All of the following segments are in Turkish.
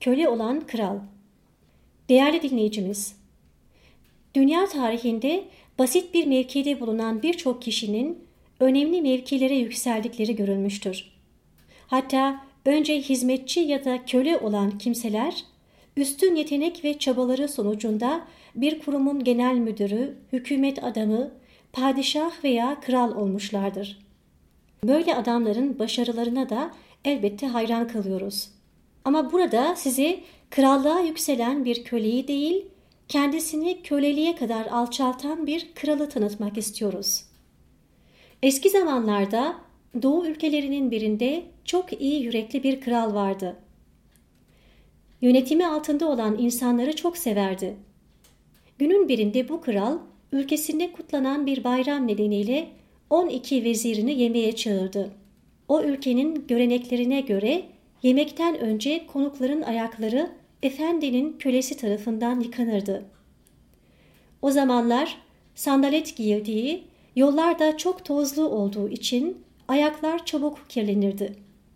Köle olan kral. Değerli dinleyicimiz, dünya tarihinde basit bir mevkide bulunan birçok kişinin önemli mevkilere yükseldikleri görülmüştür. Hatta önce hizmetçi ya da köle olan kimseler, üstün yetenek ve çabaları sonucunda bir kurumun genel müdürü, hükümet adamı, padişah veya kral olmuşlardır. Böyle adamların başarılarına da elbette hayran kalıyoruz. Ama burada size krallığa yükselen bir köleyi değil, kendisini köleliğe kadar alçaltan bir kralı tanıtmak istiyoruz. Eski zamanlarda Doğu ülkelerinin birinde çok iyi yürekli bir kral vardı. Yönetimi altında olan insanları çok severdi. Günün birinde bu kral, ülkesinde kutlanan bir bayram nedeniyle 12 vezirini yemeğe çağırdı. O ülkenin göreneklerine göre yemekten önce konukların ayakları efendinin kölesi tarafından yıkanırdı. O zamanlar sandalet giyildiği, yollar da çok tozlu olduğu için ayaklar çabuk kirlenirdi.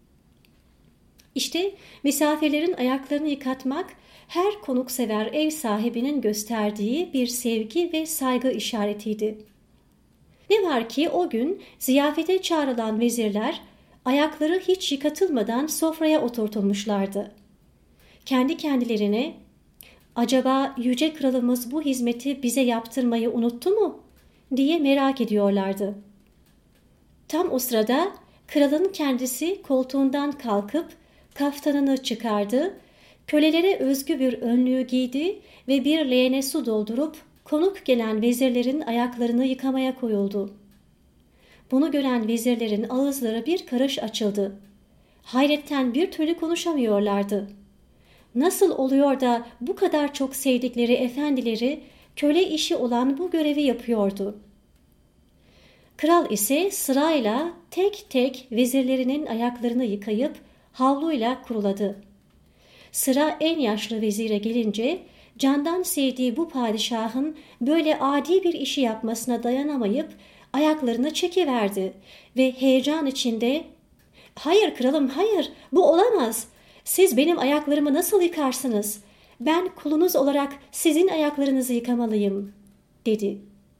İşte misafirlerin ayaklarını yıkatmak her konuksever ev sahibinin gösterdiği bir sevgi ve saygı işaretiydi. Ne var ki o gün ziyafete çağrılan vezirler ayakları hiç yıkatılmadan sofraya oturtulmuşlardı. Kendi kendilerine, acaba yüce kralımız bu hizmeti bize yaptırmayı unuttu mu diye merak ediyorlardı. Tam o sırada kralın kendisi koltuğundan kalkıp kaftanını çıkardı, kölelere özgü bir önlüğü giydi ve bir leğene su doldurup konuk gelen vezirlerin ayaklarını yıkamaya koyuldu. Bunu gören vezirlerin ağızları bir karış açıldı. Hayretten bir türlü konuşamıyorlardı. Nasıl oluyor da bu kadar çok sevdikleri efendileri köle işi olan bu görevi yapıyordu? Kral ise sırayla tek tek vezirlerinin ayaklarını yıkayıp havluyla kuruladı. Sıra en yaşlı vezire gelince candan sevdiği bu padişahın böyle adi bir işi yapmasına dayanamayıp ayaklarını çekiverdi ve heyecan içinde "Hayır kralım, hayır, bu olamaz. Siz benim ayaklarımı nasıl yıkarsınız? Ben kulunuz olarak sizin ayaklarınızı yıkamalıyım," dedi.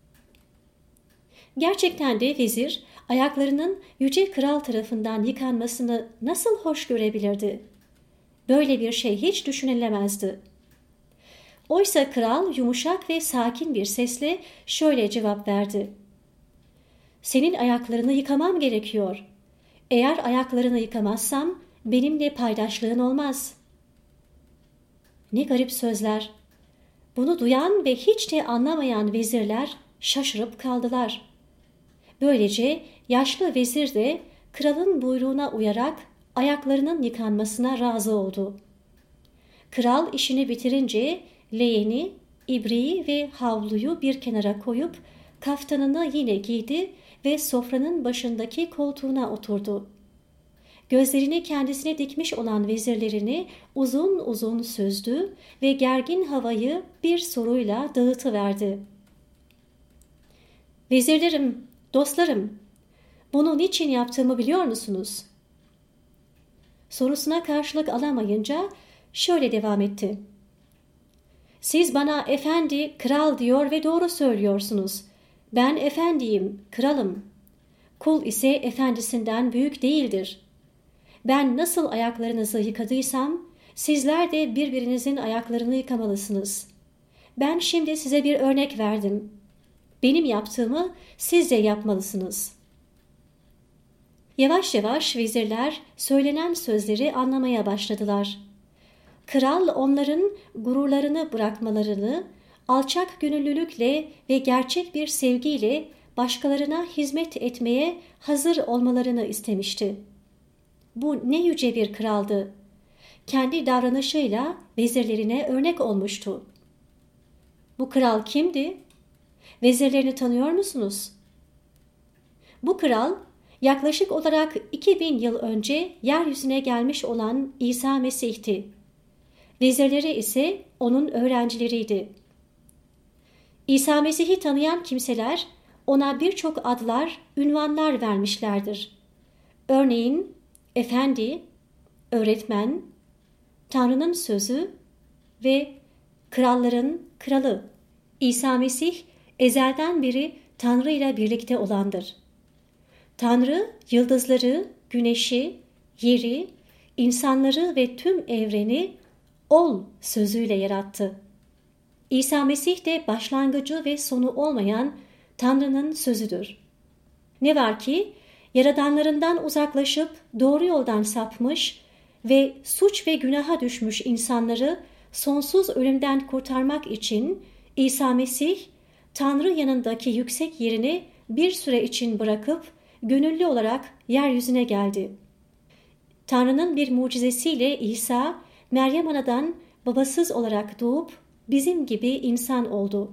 Gerçekten de vezir ayaklarının yüce kral tarafından yıkanmasını nasıl hoş görebilirdi? Böyle bir şey hiç düşünülemezdi. Oysa kral yumuşak ve sakin bir sesle şöyle cevap verdi: "Senin ayaklarını yıkamam gerekiyor. Eğer ayaklarını yıkamazsam benimle paydaşlığın olmaz." Ne garip sözler. Bunu duyan ve hiç de anlamayan vezirler şaşırıp kaldılar. Böylece yaşlı vezir de kralın buyruğuna uyarak ayaklarının yıkanmasına razı oldu. Kral işini bitirince leğeni, ibriği ve havluyu bir kenara koyup kaftanını yine giydi ve sofranın başındaki koltuğuna oturdu. Gözlerini kendisine dikmiş olan vezirlerini uzun uzun süzdü ve gergin havayı bir soruyla dağıtıverdi. "Vezirlerim, dostlarım, bunu niçin yaptığımı biliyor musunuz?" Sorusuna karşılık alamayınca şöyle devam etti: "Siz bana efendi, kral diyor ve doğru söylüyorsunuz. Ben efendiyim, kralım. Kul ise efendisinden büyük değildir. Ben nasıl ayaklarınızı yıkadıysam sizler de birbirinizin ayaklarını yıkamalısınız. Ben şimdi size bir örnek verdim. Benim yaptığımı siz de yapmalısınız." Yavaş yavaş vezirler söylenen sözleri anlamaya başladılar. Kral onların gururlarını bırakmalarını, alçak gönüllülükle ve gerçek bir sevgiyle başkalarına hizmet etmeye hazır olmalarını istemişti. Bu ne yüce bir kraldı. Kendi davranışıyla vezirlerine örnek olmuştu. Bu kral kimdi? Vezirlerini tanıyor musunuz? Bu kral yaklaşık olarak 2000 yıl önce yeryüzüne gelmiş olan İsa Mesih'ti. Vezirleri ise onun öğrencileriydi. İsa Mesih'i tanıyan kimseler ona birçok adlar, ünvanlar vermişlerdir. Örneğin efendi, öğretmen, Tanrı'nın sözü ve kralların kralı. İsa Mesih ezelden beri Tanrı ile birlikte olandır. Tanrı yıldızları, güneşi, yeri, insanları ve tüm evreni ol sözüyle yarattı. İsa Mesih de başlangıcı ve sonu olmayan Tanrı'nın sözüdür. Ne var ki yaradanlarından uzaklaşıp doğru yoldan sapmış ve suç ve günaha düşmüş insanları sonsuz ölümden kurtarmak için İsa Mesih, Tanrı yanındaki yüksek yerini bir süre için bırakıp gönüllü olarak yeryüzüne geldi. Tanrı'nın bir mucizesiyle İsa, Meryem Ana'dan babasız olarak doğup bizim gibi insan oldu.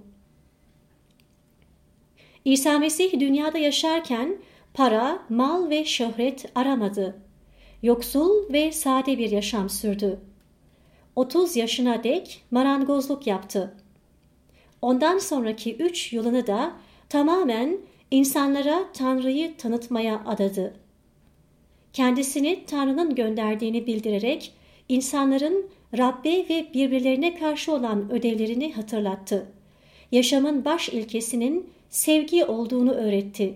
İsa Mesih dünyada yaşarken para, mal ve şöhret aramadı. Yoksul ve sade bir yaşam sürdü. 30 yaşına dek marangozluk yaptı. Ondan sonraki 3 yılını da tamamen insanlara Tanrı'yı tanıtmaya adadı. Kendisini Tanrı'nın gönderdiğini bildirerek insanların Rabbe ve birbirlerine karşı olan ödevlerini hatırlattı. Yaşamın baş ilkesinin sevgi olduğunu öğretti.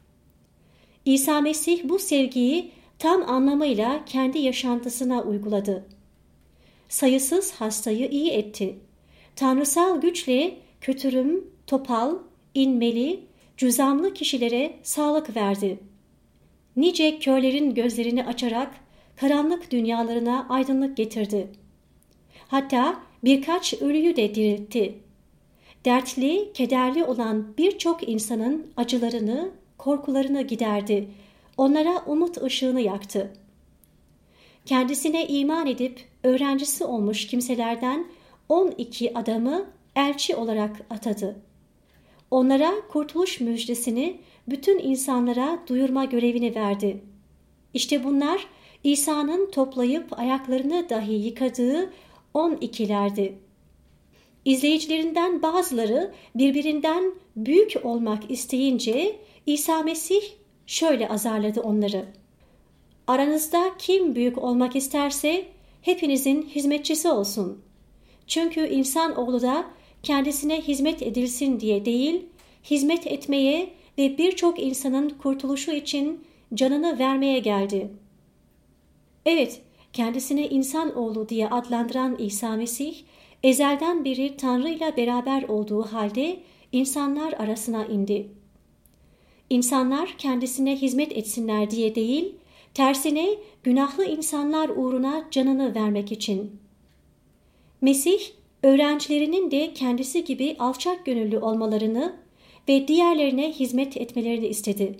İsa Mesih bu sevgiyi tam anlamıyla kendi yaşantısına uyguladı. Sayısız hastayı iyi etti. Tanrısal güçle kötürüm, topal, inmeli, cüzamlı kişilere sağlık verdi. Nice körlerin gözlerini açarak karanlık dünyalarına aydınlık getirdi. Hatta birkaç ölüyü de diriltti. Dertli, kederli olan birçok insanın acılarını, korkularını giderdi. Onlara umut ışığını yaktı. Kendisine iman edip öğrencisi olmuş kimselerden 12 adamı elçi olarak atadı. Onlara kurtuluş müjdesini bütün insanlara duyurma görevini verdi. İşte bunlar İsa'nın toplayıp ayaklarını dahi yıkadığı 12'lerdi. İzleyicilerinden bazıları birbirinden büyük olmak isteyince İsa Mesih şöyle azarladı onları. Aranızda kim büyük olmak isterse hepinizin hizmetçisi olsun. Çünkü insanoğlu da kendisine hizmet edilsin diye değil, hizmet etmeye ve birçok insanın kurtuluşu için canını vermeye geldi. Evet, kendisine insanoğlu diye adlandıran İsa Mesih, ezelden beri Tanrı ile beraber olduğu halde insanlar arasına indi. İnsanlar kendisine hizmet etsinler diye değil, tersine günahlı insanlar uğruna canını vermek için. Mesih, öğrencilerinin de kendisi gibi alçak gönüllü olmalarını ve diğerlerine hizmet etmelerini istedi.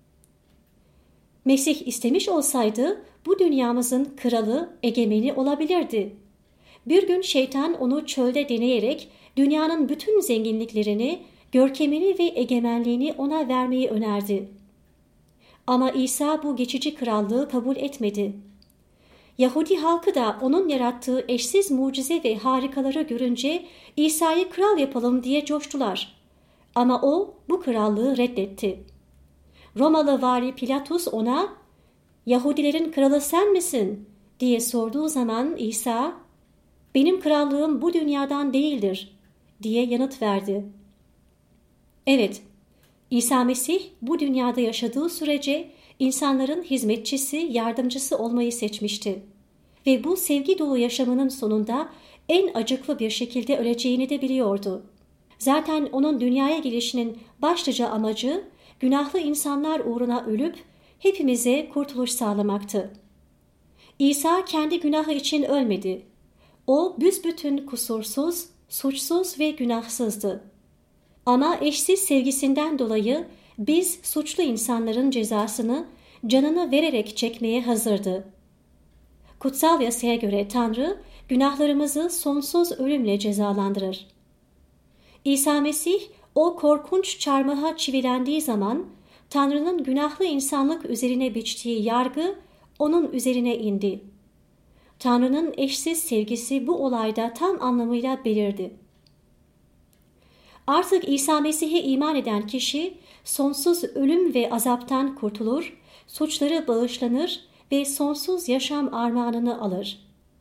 Mesih istemiş olsaydı bu dünyamızın kralı, egemeni olabilirdi. Bir gün şeytan onu çölde deneyerek dünyanın bütün zenginliklerini, görkemini ve egemenliğini ona vermeyi önerdi. Ama İsa bu geçici krallığı kabul etmedi. Yahudi halkı da onun yarattığı eşsiz mucize ve harikaları görünce İsa'yı kral yapalım diye coştular. Ama o bu krallığı reddetti. Romalı vali Pilatus ona "Yahudilerin kralı sen misin?" diye sorduğu zaman İsa "Benim krallığım bu dünyadan değildir." diye yanıt verdi. Evet, İsa Mesih bu dünyada yaşadığı sürece insanların hizmetçisi, yardımcısı olmayı seçmişti. Ve bu sevgi dolu yaşamının sonunda en acıklı bir şekilde öleceğini de biliyordu. Zaten onun dünyaya gelişinin başlıca amacı günahlı insanlar uğruna ölüp hepimize kurtuluş sağlamaktı. İsa kendi günahı için ölmedi. O büsbütün kusursuz, suçsuz ve günahsızdı. Ama eşsiz sevgisinden dolayı biz suçlu insanların cezasını canını vererek çekmeye hazırdı. Kutsal yasaya göre Tanrı günahlarımızı sonsuz ölümle cezalandırır. İsa Mesih o korkunç çarmıha çivilendiği zaman Tanrı'nın günahlı insanlık üzerine biçtiği yargı onun üzerine indi. Tanrı'nın eşsiz sevgisi bu olayda tam anlamıyla belirdi. Artık İsa Mesih'e iman eden kişi sonsuz ölüm ve azaptan kurtulur, suçları bağışlanır ve sonsuz yaşam armağanını alır.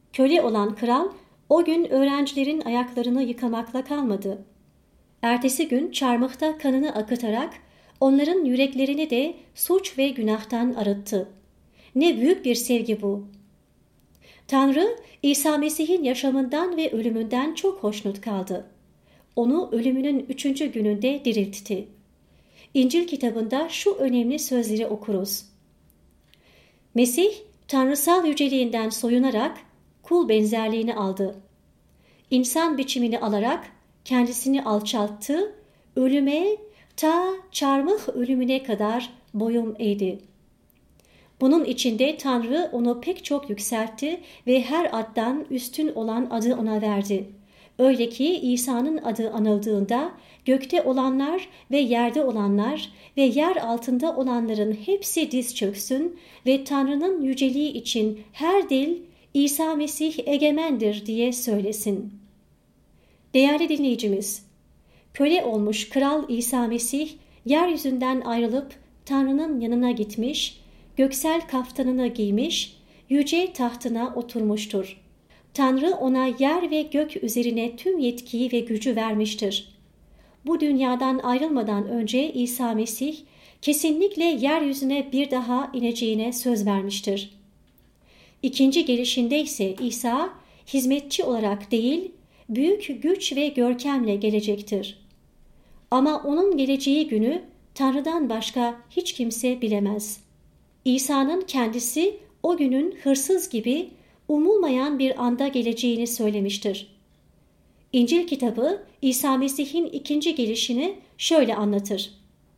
Köle olan kral o gün öğrencilerin ayaklarını yıkamakla kalmadı. Ertesi gün çarmıhta kanını akıtarak onların yüreklerini de suç ve günahtan arıttı. Ne büyük bir sevgi bu! Tanrı, İsa Mesih'in yaşamından ve ölümünden çok hoşnut kaldı. Onu ölümünün 3. gününde diriltti. İncil kitabında şu önemli sözleri okuruz. Mesih, tanrısal yüceliğinden soyunarak kul benzerliğini aldı. İnsan biçimini alarak kendisini alçalttı, ölüme, ta çarmıh ölümüne kadar boyun eğdi. Bunun içinde Tanrı onu pek çok yükseltti ve her addan üstün olan adı ona verdi. Öyle ki İsa'nın adı anıldığında gökte olanlar ve yerde olanlar ve yer altında olanların hepsi diz çöksün ve Tanrı'nın yüceliği için her dil İsa Mesih egemendir diye söylesin. Değerli dinleyicimiz, köle olmuş Kral İsa Mesih yeryüzünden ayrılıp Tanrı'nın yanına gitmiş, göksel kaftanını giymiş, yüce tahtına oturmuştur. Tanrı ona yer ve gök üzerine tüm yetkiyi ve gücü vermiştir. Bu dünyadan ayrılmadan önce İsa Mesih kesinlikle yeryüzüne bir daha ineceğine söz vermiştir. İkinci gelişinde ise İsa hizmetçi olarak değil, büyük güç ve görkemle gelecektir. Ama onun geleceği günü Tanrı'dan başka hiç kimse bilemez. İsa'nın kendisi o günün hırsız gibi umulmayan bir anda geleceğini söylemiştir. İncil kitabı İsa Mesih'in ikinci gelişini şöyle anlatır.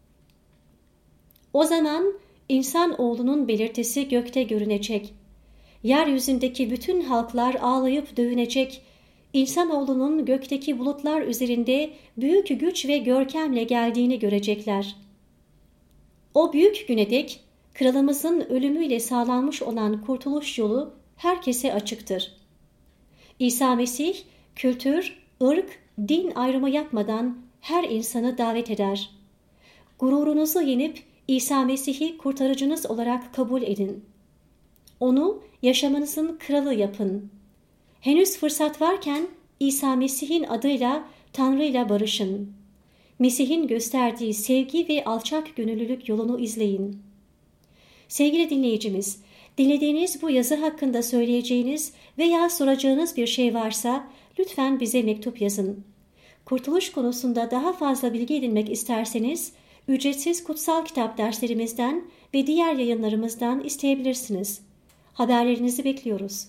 O zaman insanoğlunun belirtisi gökte görünecek. Yeryüzündeki bütün halklar ağlayıp dövünecek. İnsanoğlunun gökteki bulutlar üzerinde büyük güç ve görkemle geldiğini görecekler. O büyük güne dek kralımızın ölümüyle sağlanmış olan kurtuluş yolu herkese açıktır. İsa Mesih, kültür, ırk, din ayrımı yapmadan her insanı davet eder. Gururunuzu yenip İsa Mesih'i kurtarıcınız olarak kabul edin. Onu yaşamınızın kralı yapın. Henüz fırsat varken İsa Mesih'in adıyla Tanrı'yla barışın. Mesih'in gösterdiği sevgi ve alçak gönüllülük yolunu izleyin. Sevgili dinleyicimiz, dinlediğiniz bu yazı hakkında söyleyeceğiniz veya soracağınız bir şey varsa lütfen bize mektup yazın. Kurtuluş konusunda daha fazla bilgi edinmek isterseniz ücretsiz kutsal kitap derslerimizden ve diğer yayınlarımızdan isteyebilirsiniz. Haberlerinizi bekliyoruz.